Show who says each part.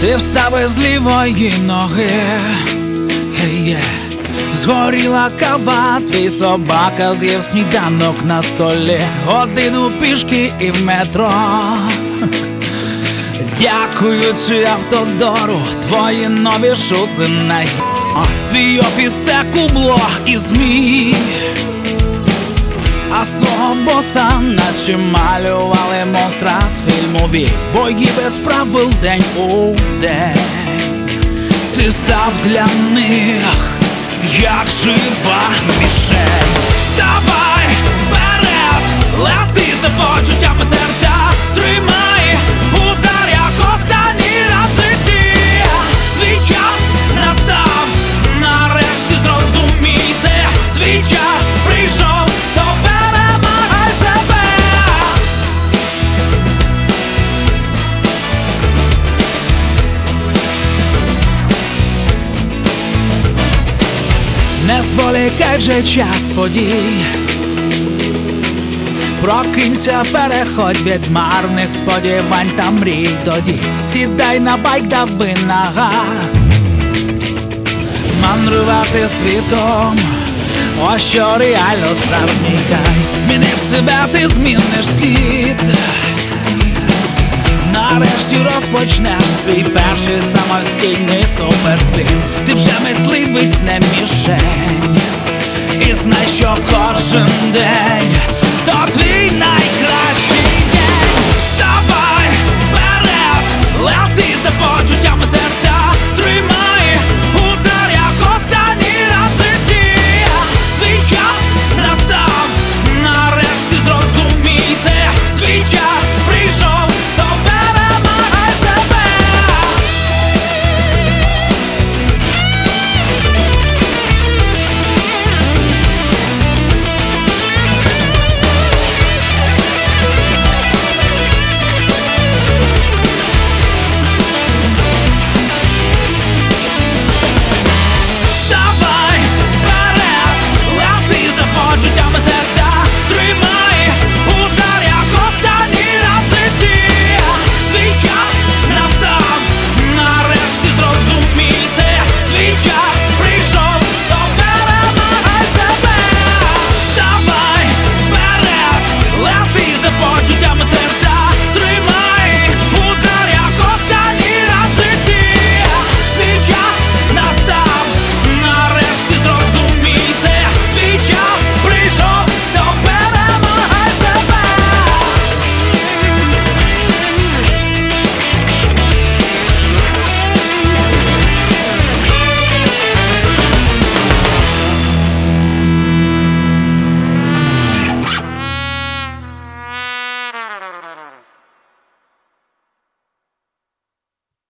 Speaker 1: Ти встав із лівої ноги, згоріла кава, твій собака з'їв сніданок на столі, годину пішки і в метро. Дякуючи автодору, твої нові шуси на твій офіс — це кубло і змій. А з твого боса наче малювали монстра з фільму «Вік». Бої без правил день у день. Ти став для них як жива мішень. Вставай вперед, лети за почуттями серця, тримай удар, як останній раз в житті. Твій час настав, нарешті зрозумій це. Твій час прийшов, то перемагай себе. Не зволікай вже час подій, прокинься, переходь від марних сподівань та мрій до дій. Сідай на байк, дави на газ, мандрувати світом, ось що реально справжній кайф. Змінив себе, ти зміниш світ. Нарешті розпочнеш свій перший самостійний суперслід. Ти вже мисливець, не мішень, і знай, що кожен день то твій